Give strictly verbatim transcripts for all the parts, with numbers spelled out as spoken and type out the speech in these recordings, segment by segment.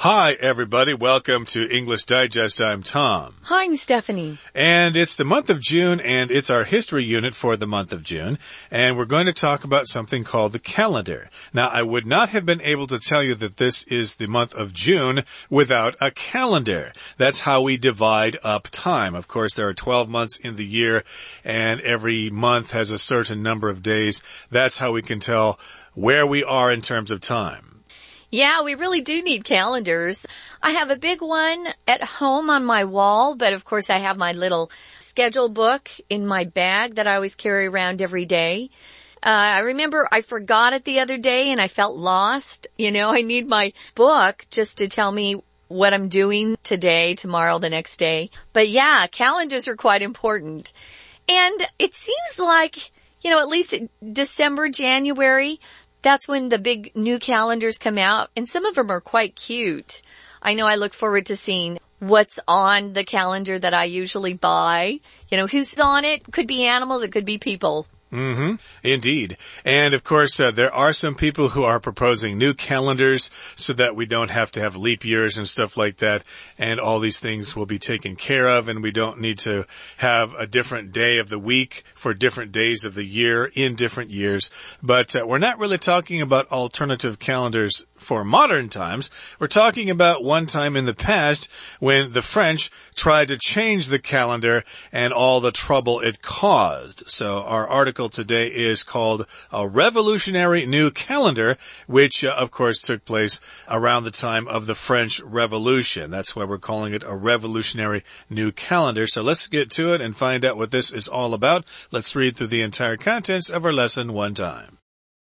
Hi, everybody. Welcome to English Digest. I'm Tom. Hi, I'm Stephanie. And it's the month of June, and it's our history unit for the month of June. And we're going to talk about something called the calendar. Now, I would not have been able to tell you that this is the month of June without a calendar. That's how we divide up time. Of course, there are twelve months in the year, and every month has a certain number of days. That's how we can tell where we are in terms of time. Yeah, we really do need calendars. I have a big one at home on my wall, but of course I have my little schedule book in my bag that I always carry around every day. Uh, I remember I forgot it the other day and I felt lost. You know, I need my book just to tell me what I'm doing today, tomorrow, the next day. But yeah, calendars are quite important. And it seems like, you know, at least December, January, that's when the big new calendars come out, and some of them are quite cute. I know I look forward to seeing what's on the calendar that I usually buy. You know, who's on it? Could be animals, it could be people. Mm-hmm. Indeed. And of course, uh, there are some people who are proposing new calendars so that we don't have to have leap years and stuff like that. And all these things will be taken care of, and we don't need to have a different day of the week for different days of the year in different years. But uh, we're not really talking about alternative calendars for modern times. We're talking about one time in the past when the French tried to change the calendar and all the trouble it caused. So our article today is called A Revolutionary New Calendar, which, uh, of course, took place around the time of the French Revolution. That's why we're calling it a revolutionary new calendar. So let's get to it and find out what this is all about. Let's read through the entire contents of our lesson one time.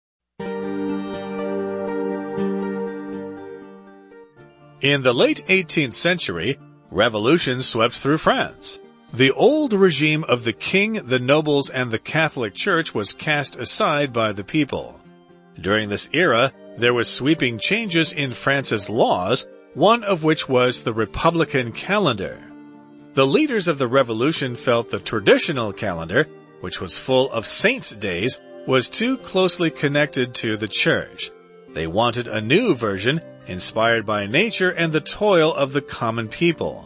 In the late eighteenth century, revolution swept through France. The old regime of the king, the nobles, and the Catholic Church was cast aside by the people. During this era, there was sweeping changes in France's laws, one of which was the Republican calendar. The leaders of the revolution felt the traditional calendar, which was full of saints' days, was too closely connected to the church. They wanted a new version, inspired by nature and the toil of the common people.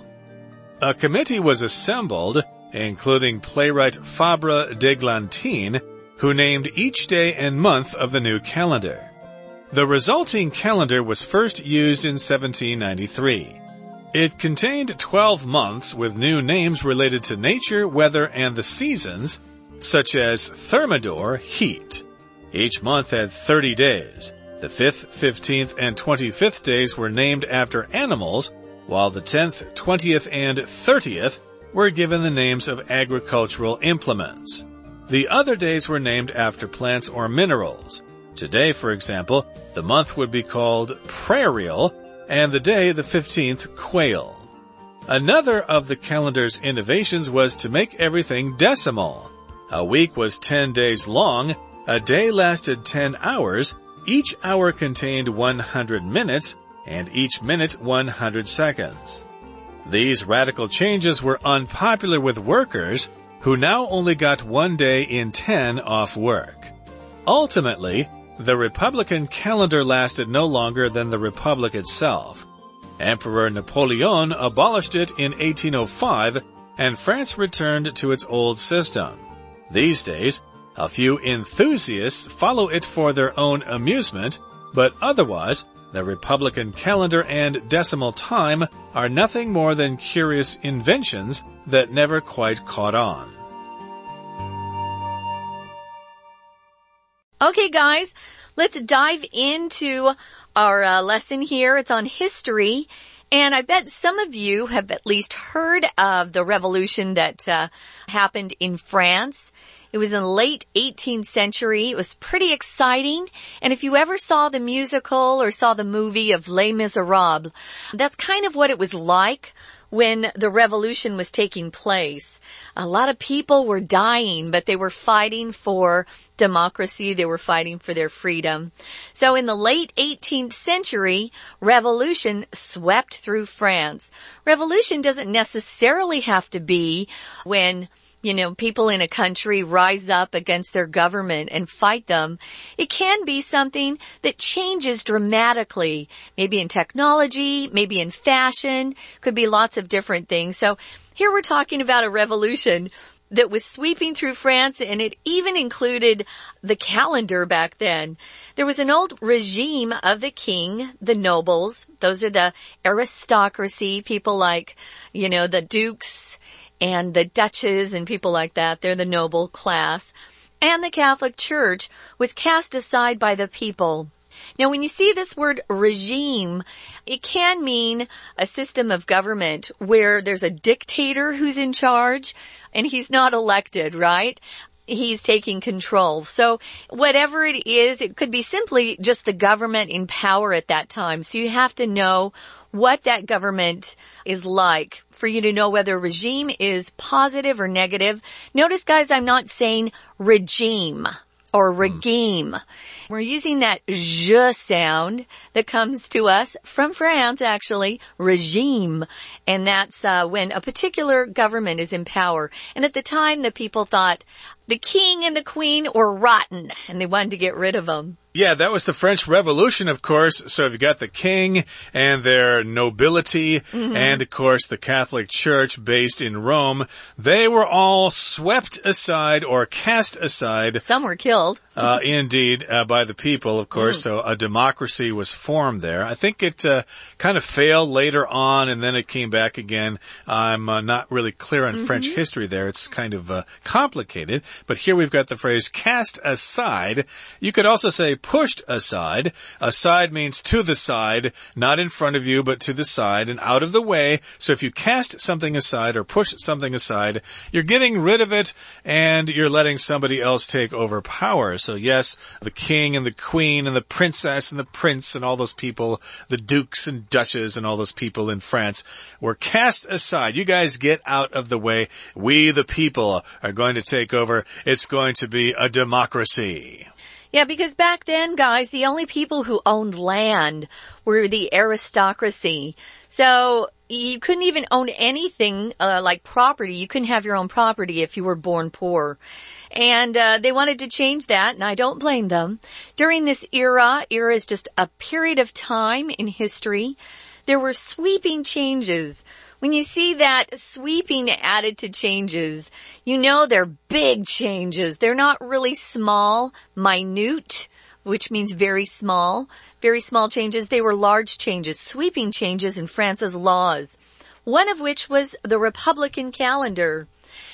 A committee was assembled, including playwright Fabre d'Eglantine, who named each day and month of the new calendar. The resulting calendar was first used in seventeen ninety-three. It contained twelve months with new names related to nature, weather, and the seasons, such as Thermidor, heat. Each month had thirty days. The fifth, fifteenth, and twenty-fifth days were named after animals, while the tenth, twentieth, and thirtieth were given the names of agricultural implements. The other days were named after plants or minerals. Today, for example, the month would be called prairial, and the day, the fifteenth, quail. Another of the calendar's innovations was to make everything decimal. A week was ten days long, a day lasted ten hours, each hour contained one hundred minutes, and each minute one hundred seconds. These radical changes were unpopular with workers, who now only got one day in ten off work. Ultimately, the Republican calendar lasted no longer than the Republic itself. Emperor Napoleon abolished it in eighteen oh five, and France returned to its old system. These days, a few enthusiasts follow it for their own amusement, but otherwise, the Republican calendar and decimal time are nothing more than curious inventions that never quite caught on. Okay, guys, let's dive into our uh, lesson here. It's on history, and I bet some of you have at least heard of the revolution that uh, happened in France. It was in the late eighteenth century. It was pretty exciting. And if you ever saw the musical or saw the movie of Les Miserables, that's kind of what it was like when the revolution was taking place. A lot of people were dying, but they were fighting for democracy. They were fighting for their freedom. So in the late eighteenth century, revolution swept through France. Revolution doesn't necessarily have to be when you know, people in a country rise up against their government and fight them, it can be something that changes dramatically, maybe in technology, maybe in fashion, could be lots of different things. So here we're talking about a revolution that was sweeping through France, and it even included the calendar back then. There was an old regime of the king, the nobles. Those are the aristocracy, people like, you know, the dukes and the duchesses and people like that. They're the noble class. And the Catholic Church was cast aside by the people. Now, when you see this word regime, it can mean a system of government where there's a dictator who's in charge and he's not elected, right? He's taking control. So whatever it is, it could be simply just the government in power at that time. So you have to know what that government is like for you to know whether regime is positive or negative. Notice, guys, I'm not saying regime or regime. We're using that je sound that comes to us from France, actually, regime. And that's uh, when a particular government is in power. And at the time, the people thought the king and the queen were rotten, and they wanted to get rid of them. Yeah, that was the French Revolution, of course. So you've got the king and their nobility, mm-hmm. and, of course, the Catholic Church based in Rome. They were all swept aside or cast aside. Some were killed. Uh, indeed, uh, by the people, of course. Mm. So a democracy was formed there. I think it uh, kind of failed later on, and then it came back again. I'm uh, not really clear on mm-hmm. French history there. It's kind of uh, complicated. But here we've got the phrase cast aside. You could also say pushed aside. Aside means to the side, not in front of you, but to the side and out of the way. So if you cast something aside or push something aside, you're getting rid of it and you're letting somebody else take over power. So yes, the king and the queen and the princess and the prince and all those people, the dukes and duchesses and all those people in France were cast aside. You guys get out of the way. We, the people, are going to take over. It's going to be a democracy. Yeah, because back then, guys, the only people who owned land were the aristocracy. So you couldn't even own anything uh, like property. You couldn't have your own property if you were born poor. And uh, they wanted to change that, and I don't blame them. During this era, era is just a period of time in history, there were sweeping changes. When you see that sweeping added to changes, you know they're big changes. They're not really small, minute, which means very small. Very small changes. They were large changes, sweeping changes in France's laws, one of which was the Republican calendar.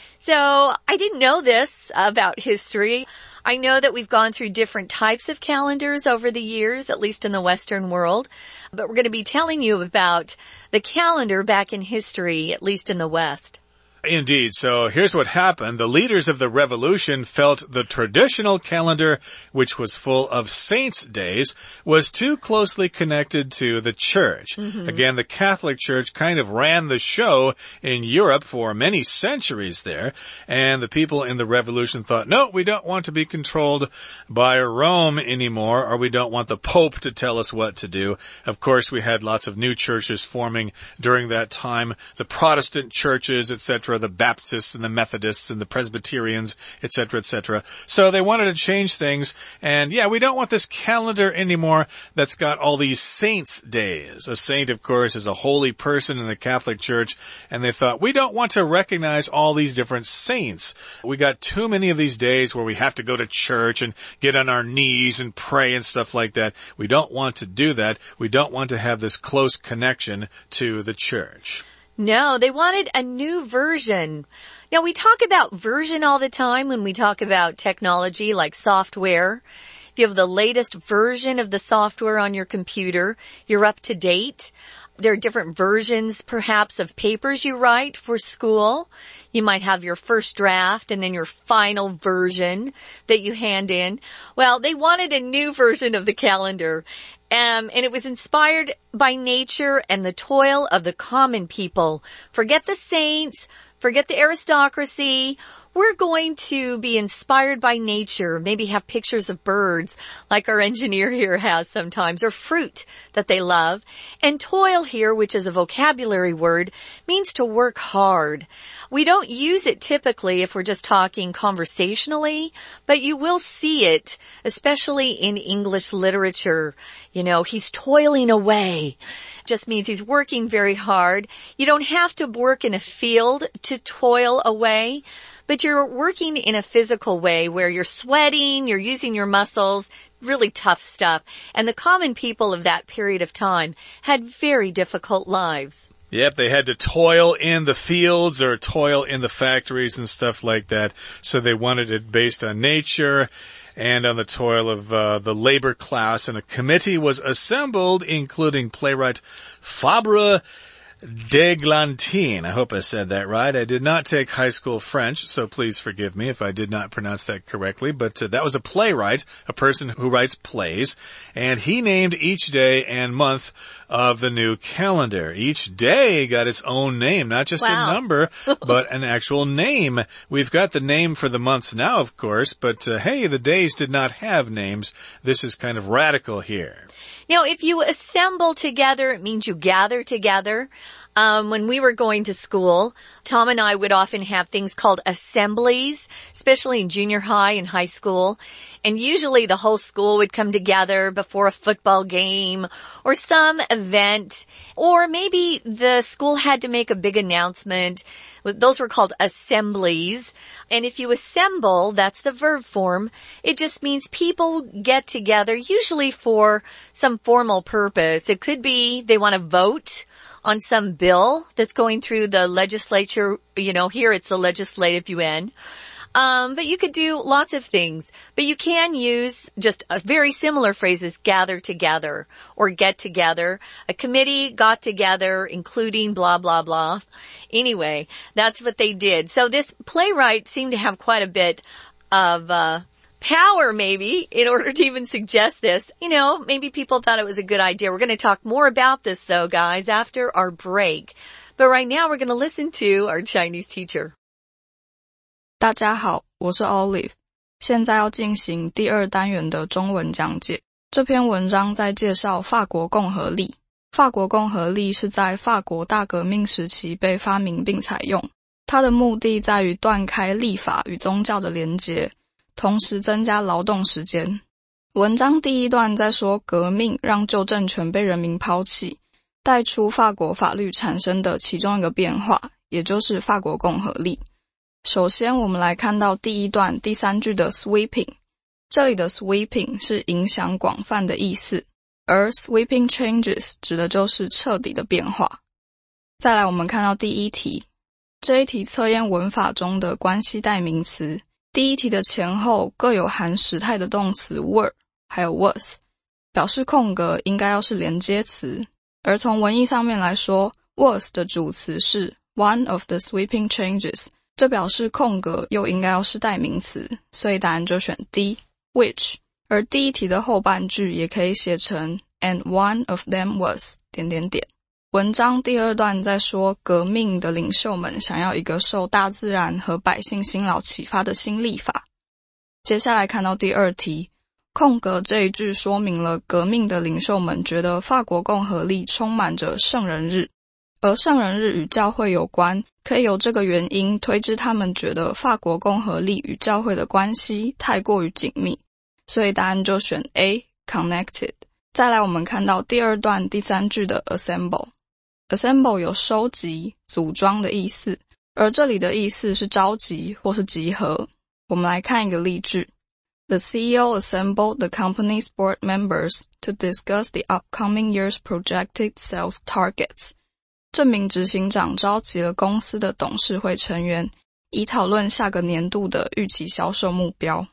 So I didn't know this about history. I know that we've gone through different types of calendars over the years, at least in the Western world. But we're going to be telling you about the calendar back in history, at least in the West. Indeed. So here's what happened. The leaders of the revolution felt the traditional calendar, which was full of saints' days, was too closely connected to the church. Mm-hmm. Again, the Catholic Church kind of ran the show in Europe for many centuries there. And the people in the revolution thought, no, we don't want to be controlled by Rome anymore, or we don't want the Pope to tell us what to do. Of course, we had lots of new churches forming during that time, the Protestant churches, et cetera, the Baptists and the Methodists and the Presbyterians, et cetera, et cetera. So they wanted to change things. And yeah, we don't want this calendar anymore that's got all these saints' days. A saint, of course, is a holy person in the Catholic Church. And they thought, we don't want to recognize all these different saints. We got too many of these days where we have to go to church and get on our knees and pray and stuff like that. We don't want to do that. We don't want to have this close connection to the church. No, they wanted a new version. Now, we talk about version all the time when we talk about technology like software. If you have the latest version of the software on your computer, you're up to date. There are different versions, perhaps, of papers you write for school. You might have your first draft and then your final version that you hand in. Well, they wanted a new version of the calendar. Um, and it was inspired by nature and the toil of the common people. Forget the saints, forget the aristocracy. we're going to be inspired by nature, maybe have pictures of birds like our engineer here has sometimes, or fruit that they love. And toil here, which is a vocabulary word, means to work hard. We don't use it typically if we're just talking conversationally, but you will see it, especially in English literature. You know, he's toiling away. Just means he's working very hard. You don't have to work in a field to toil away, but you're working in a physical way where you're sweating, you're using your muscles, really tough stuff. And the common people of that period of time had very difficult lives. Yep, they had to toil in the fields or toil in the factories and stuff like that. So they wanted it based on nature and on the toil of uh, the labor class. And a committee was assembled, including playwright Fabre d'Eglantine. I hope I said that right. I did not take high school French, so please forgive me if I did not pronounce that correctly. But uh, that was a playwright, a person who writes plays, and he named each day and month of the new calendar. Each day got its own name, not just Wow. a number, but an actual name. We've got the name for the months now, of course, but uh, hey, the days did not have names. This is kind of radical here. Now, if you assemble together, it means you gather together. Um, when we were going to school, Tom and I would often have things called assemblies, especially in junior high and high school. And usually the whole school would come together before a football game or some event, or maybe the school had to make a big announcement. Those were called assemblies. And if you assemble, that's the verb form, it just means people get together, usually for some formal purpose. It could be they want to vote on some bill that's going through the legislature. You know, here it's the Legislative Yuan. Um, but you could do lots of things. But you can use just a very similar phrases, gather together or get together. A committee got together, including blah, blah, blah. Anyway, that's what they did. So this playwright seemed to have quite a bit of uh power, maybe, in order to even suggest this. You know, maybe people thought it was a good idea. We're going to talk more about this, though, guys, after our break. But right now, we're going to listen to our Chinese teacher. 大家好，我是 Olive， 现在要进行第二单元的中文讲解。这篇文章在介绍法国共和历。法国共和历是在法国大革命时期被发明并采用，它的目的在于断开立法与宗教的连结，同时增加劳动时间。文章第一段在说革命让旧政权被人民抛弃，带出法国法律产生的其中一个变化，也就是法国共和历。首先我们来看到第一段第三句的 sweeping， 这里的 sweeping 是影响广泛的意思，而 sweeping changes 指的就是彻底的变化。再来我们看到第一题，这一题测验文法中的关系代名词，第一题的前后各有含时态的动词 were 还有 was， 表示空格应该要是连接词，而从文意上面来说 was 的主词是 one of the sweeping changes， 这表示空格又应该要是代名词，所以答案就选 D which。 而第一题的后半句也可以写成 and one of them was 点点点。文章第二段在说革命的领袖们想要一个受大自然和百姓辛劳启发的新历法。接下来看到第二题，空格这一句说明了革命的领袖们觉得法国共和历充满着圣人日，而圣人日与教会有关，可以由这个原因推知他们觉得法国共和历与教会的关系太过于紧密，所以答案就选 A connected。 再来我们看到第二段第三句的 assemble，Assemble 有收集、组装的意思，而这里的意思是召集或是集合。我们来看一个例句。The C E O assembled the company's board members to discuss the upcoming year's projected sales targets. 这名执行长召集了公司的董事会成员，以讨论下个年度的预期销售目标。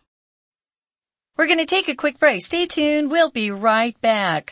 We're going to take a quick break. Stay tuned. We'll be right back.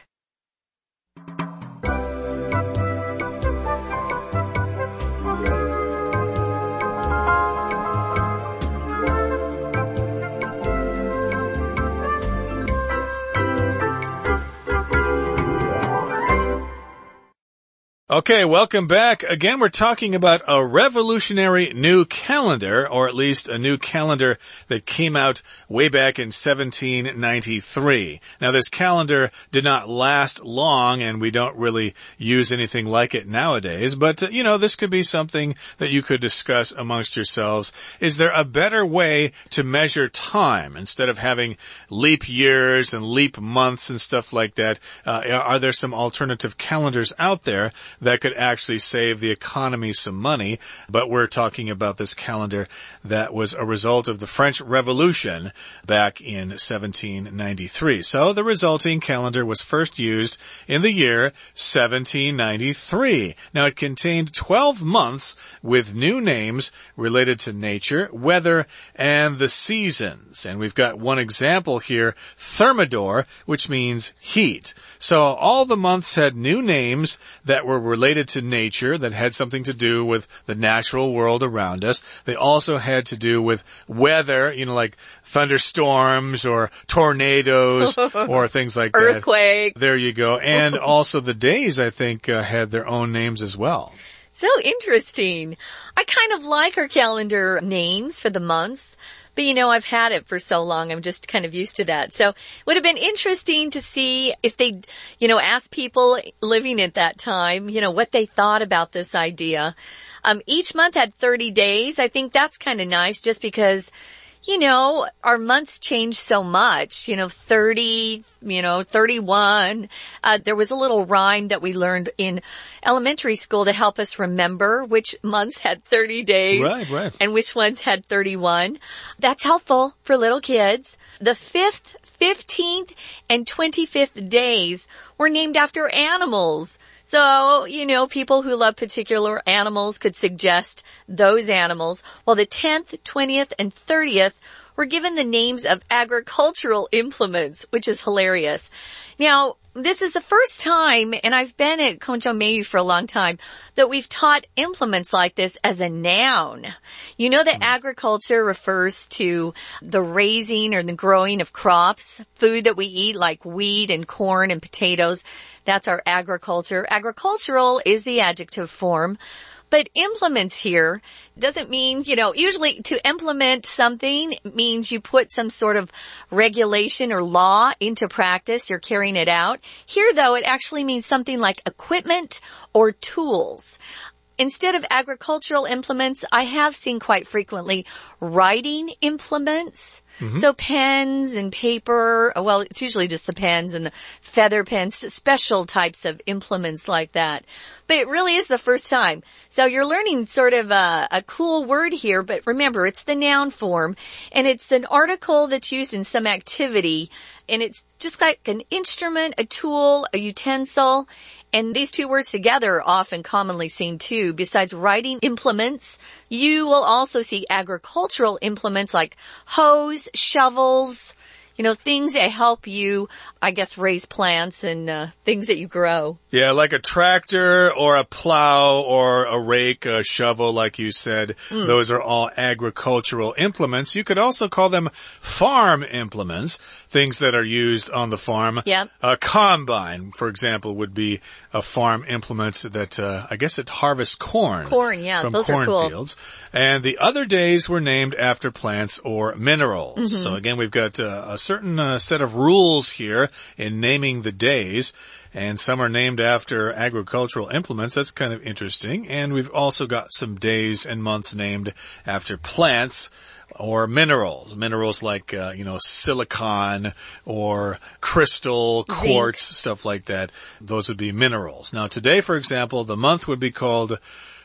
Okay, welcome back. Again, we're talking about a revolutionary new calendar, or at least a new calendar that came out way back in seventeen ninety-three. Now, this calendar did not last long, and we don't really use anything like it nowadays, but, uh, you know, this could be something that you could discuss amongst yourselves. Is there a better way to measure time instead of having leap years and leap months and stuff like that? Uh, are there some alternative calendars out there that could actually save the economy some money? But we're talking about this calendar that was a result of the French Revolution back in seventeen ninety-three. So the resulting calendar was first used in the year seventeen ninety-three. Now, it contained twelve months with new names related to nature, weather, and the seasons. And we've got one example here, Thermidor, which means heat. So all the months had new names that were related to nature, that had something to do with the natural world around us. They also had to do with weather, you know, like thunderstorms or tornadoes or things like that. Earthquake. There you go. And also the days, I think, uh, had their own names as well. So interesting. I kind of like our calendar names for the months. But, you know, I've had it for so long, I'm just kind of used to that. So it would have been interesting to see if they, you know, ask people living at that time, you know, what they thought about this idea. Um, each month had thirty days. I think that's kind of nice just because, you know, our months change so much, you know, thirty, you know, thirty-one. Uh, there was a little rhyme that we learned in elementary school to help us remember which months had thirty days. Right, right. And which ones had thirty-one. That's helpful for little kids. The fifth, fifteenth, and twenty-fifth days were named after animals. So, you know, people who love particular animals could suggest those animals, while the tenth, twentieth, and thirtieth were given the names of agricultural implements, which is hilarious. Now, this is the first time, and I've been at Kongzhou for a long time, that we've taught implements like this as a noun. You know that agriculture refers to the raising or the growing of crops, food that we eat like wheat and corn and potatoes. That's our agriculture. Agricultural is the adjective form. But implements here doesn't mean, you know, usually to implement something means you put some sort of regulation or law into practice. You're carrying it out. Here, though, it actually means something like equipment or tools. Instead of agricultural implements, I have seen quite frequently writing implements. Mm-hmm. So pens and paper, well, it's usually just the pens and the feather pens, special types of implements like that. But it really is the first time. So you're learning sort of a, a cool word here, but remember, it's the noun form, and it's an article that's used in some activity, and it's just like an instrument, a tool, a utensil. And these two words together are often commonly seen too. Besides writing implements, you will also see agricultural implements like hoes, shovels, you know, things that help you, I guess, raise plants and uh, things that you grow. Yeah, like a tractor or a plow or a rake, a shovel, like you said. Mm. Those are all agricultural implements. You could also call them farm implements, things that are used on the farm. Yeah. A combine, for example, would be a farm implement that, uh, I guess it harvests corn. Corn, yeah, from those are cool. cornfields. And the other days were named after plants or minerals. Mm-hmm. So again, we've got uh, a certain uh, set of rules here in naming the days. And some are named after agricultural implements. That's kind of interesting. And we've also got some days and months named after plants or minerals. Minerals like, uh, you know, silicon or crystal, quartz, Zinc. Stuff like that. Those would be minerals. Now today, for example, the month would be called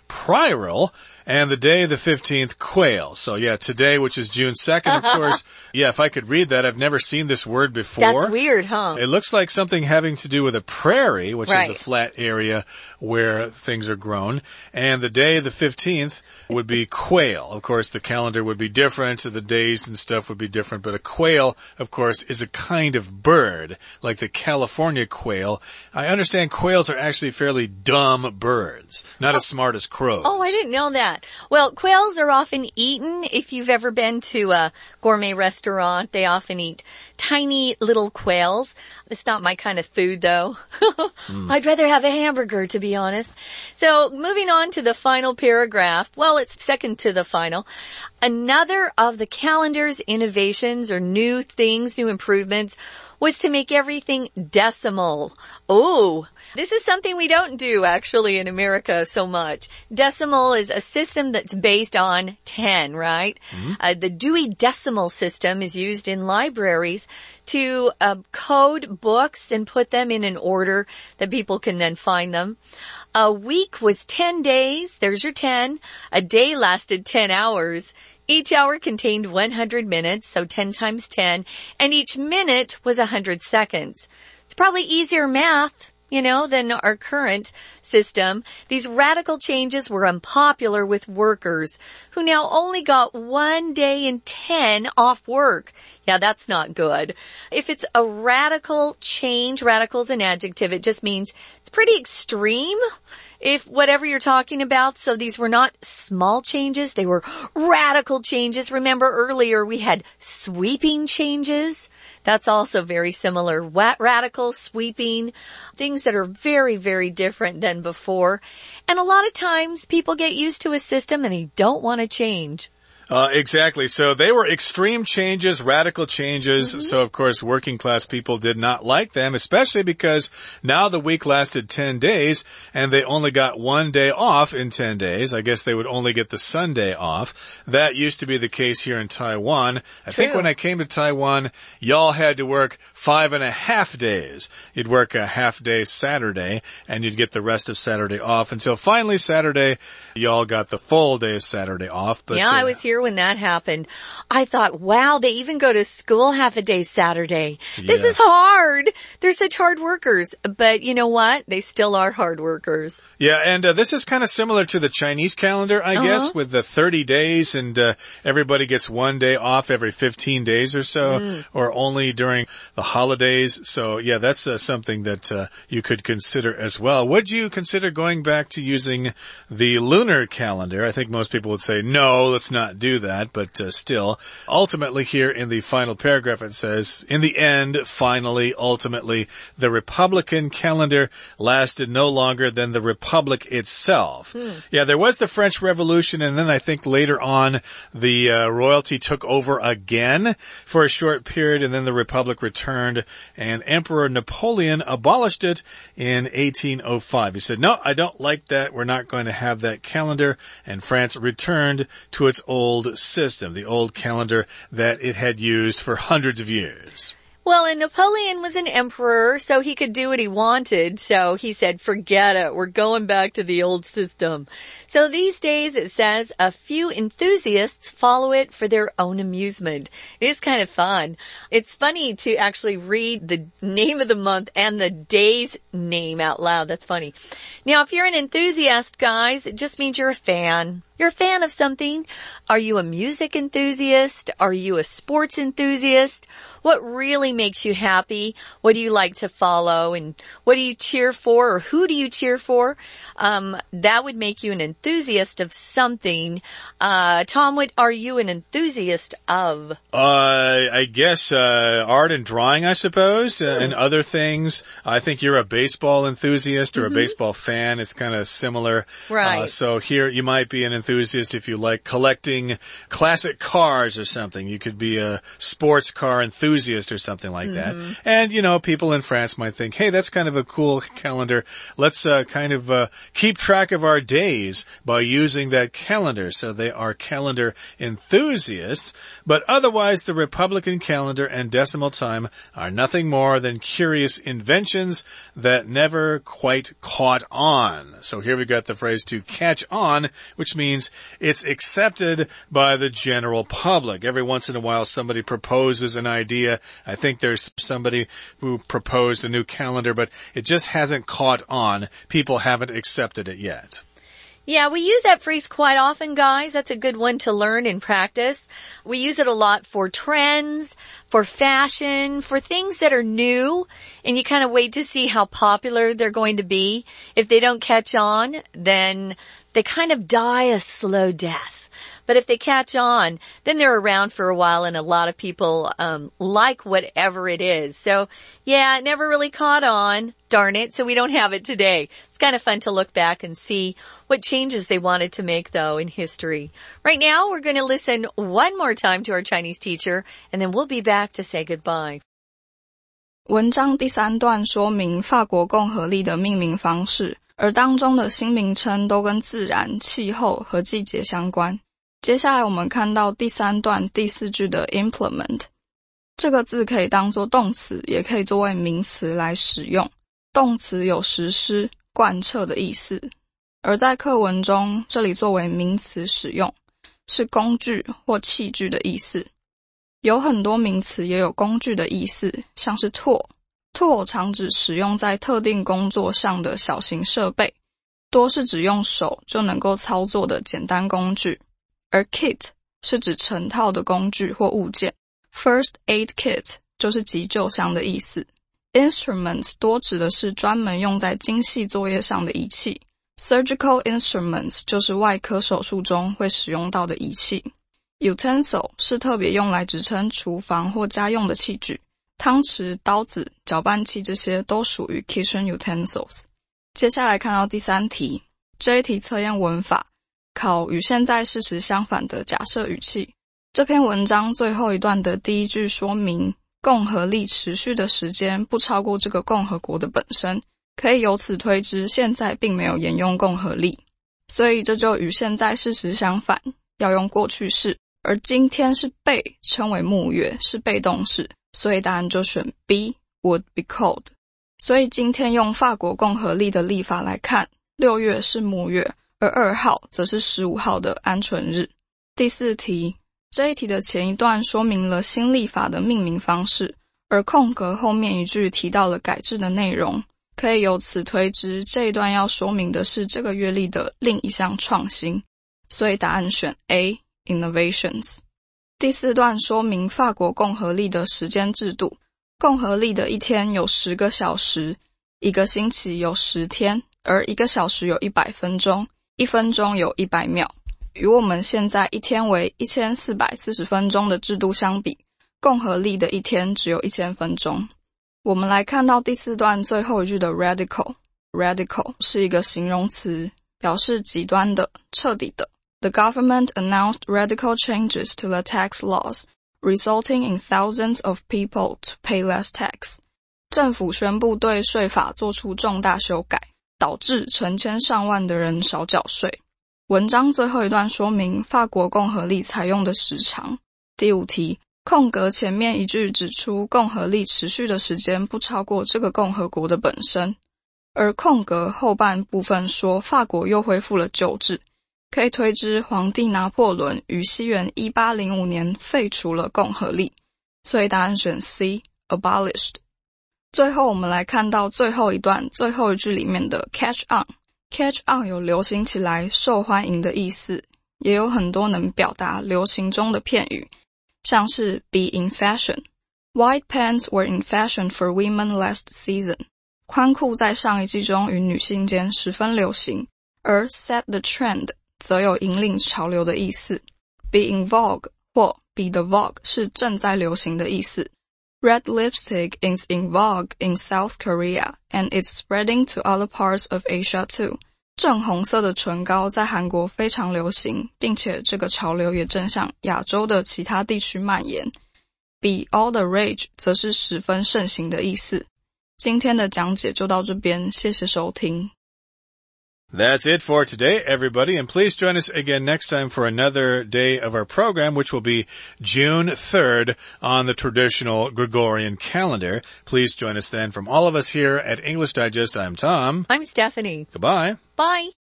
Priral, and the day, the fifteenth, quail. So yeah, today, which is June second, of course. Yeah, if I could read that, I've never seen this word before. That's weird, huh? It looks like something having to do with a prairie, which right. is a flat area where things are grown. And the day, the fifteenth, would be quail. Of course, the calendar would be different, so the days and stuff would be different. But a quail, of course, is a kind of bird, like the California quail. I understand quails are actually fairly dumb birds, not oh. as smart as crows. Oh, I didn't know that. that? Well, quails are often eaten. If you've ever been to a gourmet restaurant, they often eat tiny little quails. It's not my kind of food, though. mm. I'd rather have a hamburger, to be honest. So moving on to the final paragraph. Well, it's second to the final. Another of the calendar's innovations or new things, new improvements, was to make everything decimal. Oh, this is something we don't do actually in America so much. Decimal is a system that's based on ten, right? Mm-hmm. Uh, the Dewey Decimal System is used in libraries to uh, code books and put them in an order that people can then find them. A week was ten days. There's your ten. A day lasted ten hours. Each hour contained one hundred minutes, so ten times ten, and each minute was one hundred seconds. It's probably easier math, you know, than our current system. These radical changes were unpopular with workers who now only got one day in ten off work. Yeah, that's not good. If it's a radical change, radical is an adjective, it just means it's pretty extreme. If whatever you're talking about, so these were not small changes, they were radical changes. Remember earlier we had sweeping changes. That's also very similar. Radical, sweeping, things that are very, very different than before. And a lot of times people get used to a system and they don't want to change. Uh, exactly. So they were extreme changes, radical changes. Mm-hmm. So, of course, working class people did not like them, especially because now the week lasted ten days and they only got one day off in ten days. I guess they would only get the Sunday off. That used to be the case here in Taiwan. I True. think when I came to Taiwan, y'all had to work five and a half days. You'd work a half day Saturday and you'd get the rest of Saturday off until finally Saturday, y'all got the full day of Saturday off. But yeah, uh, I was here when that happened. I thought, wow, they even go to school half a day Saturday. This yeah. is hard. They're such hard workers. But you know what? They still are hard workers. Yeah, and uh, this is kind of similar to the Chinese calendar, I uh-huh. guess, with the thirty days and uh, everybody gets one day off every fifteen days or so, mm. or only during the holidays. So yeah, that's uh, something that uh, you could consider as well. Would you consider going back to using the lunar calendar? I think most people would say, no, let's not do that, but uh, still, ultimately here in the final paragraph it says, in the end, finally, ultimately, the Republican calendar lasted no longer than the Republic itself. Hmm. Yeah, there was the French Revolution, and then I think later on the uh, royalty took over again for a short period, and then the Republic returned, and Emperor Napoleon abolished it in eighteen oh five. He said, no, I don't like that. We're not going to have that calendar, and France returned to its old system, the old calendar that it had used for hundreds of years. Well, and Napoleon was an emperor, so he could do what he wanted. So he said, forget it. We're going back to the old system. So these days, it says, a few enthusiasts follow it for their own amusement. It is kind of fun. It's funny to actually read the name of the month and the day's name out loud. That's funny. Now, if you're an enthusiast, guys, it just means you're a fan. You're a fan of something. Are you a music enthusiast? Are you a sports enthusiast? What really makes you happy? What do you like to follow? And what do you cheer for? Or who do you cheer for? Um, that would make you an enthusiast of something. Uh, Tom, what are you an enthusiast of? Uh, I guess, uh, art and drawing, I suppose, uh, and other things. I think you're a baseball enthusiast or mm-hmm. a baseball fan. It's kind of similar. Right. Uh, so here you might be an enthusiast if you like collecting classic cars or something. You could be a sports car enthusiast or something like mm-hmm. that. And, you know, people in France might think, hey, that's kind of a cool calendar. Let's uh, kind of uh, keep track of our days by using that calendar. So they are calendar enthusiasts. But otherwise, the Republican calendar and decimal time are nothing more than curious inventions that never quite caught on. So here we got the phrase to catch on, which means it's accepted by the general public. Every once in a while, somebody proposes an idea. I think there's somebody who proposed a new calendar, but it just hasn't caught on. People haven't accepted it yet. Yeah, we use that phrase quite often, guys. That's a good one to learn and practice. We use it a lot for trends, for fashion, for things that are new, and you kind of wait to see how popular they're going to be. If they don't catch on, then they kind of die a slow death. But if they catch on, then they're around for a while, and a lot of people um like whatever it is. So, yeah, it never really caught on, darn it, so we don't have it today. It's kind of fun to look back and see what changes they wanted to make, though, in history. Right now, we're going to listen one more time to our Chinese teacher, and then we'll be back to say goodbye. 文章第三段说明法国共和历的命名方式，而当中的新名称都跟自然、气候和季节相关。接下来我们看到第三段第四句的 implement， 这个字可以当作动词，也可以作为名词来使用。动词有实施、贯彻的意思，而在课文中，这里作为名词使用，是工具或器具的意思。有很多名词也有工具的意思，像是 tool。tool 常指使用在特定工作上的小型设备，多是指用手就能够操作的简单工具。而 kit 是指成套的工具或物件 ，first aid kit 就是急救箱的意思。Instruments 多指的是专门用在精细作业上的仪器 ，surgical instruments 就是外科手术中会使用到的仪器。Utensil 是特别用来指称厨房或家用的器具，汤匙、刀子、搅拌器这些都属于 kitchen utensils。接下来看到第三题，这一题测验文法。考与现在事实相反的假设语气。这篇文章最后一段的第一句说明，共和历持续的时间不超过这个共和国的本身，可以由此推知现在并没有沿用共和历，所以这就与现在事实相反，要用过去式，而今天是被称为木月，是被动式，所以答案就选 B would be cold。所以今天用法国共和历的历法来看，六月是木月，而二号则是十五号的鹌鹑日。第四题，这一题的前一段说明了新历法的命名方式，而空格后面一句提到了改制的内容，可以由此推知这一段要说明的是这个月历的另一项创新，所以答案选 A Innovations。 第四段说明法国共和历的时间制度，共和历的一天有十个小时，一个星期有十天，而一个小时有一百分钟，一分钟有一百秒。与我们现在一天为一千四百四十分钟的制度相比，共和历的一天只有一千分钟。我们来看到第四段最后一句的 radical。 radical 是一个形容词，表示极端的、彻底的。The government announced radical changes to the tax laws, resulting in thousands of people to pay less tax. 政府宣布对税法做出重大修改，导致成千上万的人少缴税。文章最后一段说明法国共和历采用的时长。第五题，空格前面一句指出共和历持续的时间不超过这个共和国的本身，而空格后半部分说法国又恢复了旧制，可以推知皇帝拿破仑于西元一八零五年废除了共和历，所以答案选 C abolished。 最后我们来看到最后一段最后一句里面的 catch on。Catch on 有流行起来、受欢迎的意思，也有很多能表达流行中的片语，像是 be in fashion. White pants were in fashion for women last season. 宽裤在上一季中与女性间十分流行，而 set the trend 则有引领潮流的意思。be in vogue 或 be the vogue 是正在流行的意思。Red lipstick is in vogue in South Korea, and it's spreading to other parts of Asia too. 正红色的唇膏在韩国非常流行，并且这个潮流也正向亚洲的其他地区蔓延。Be all the rage 则是十分盛行的意思。今天的讲解就到这边，谢谢收听。 That's it for today, everybody, and please join us again next time for another day of our program, which will be June third on the traditional Gregorian calendar. Please join us then. From all of us here at English Digest, I'm Tom. I'm Stephanie. Goodbye. Bye.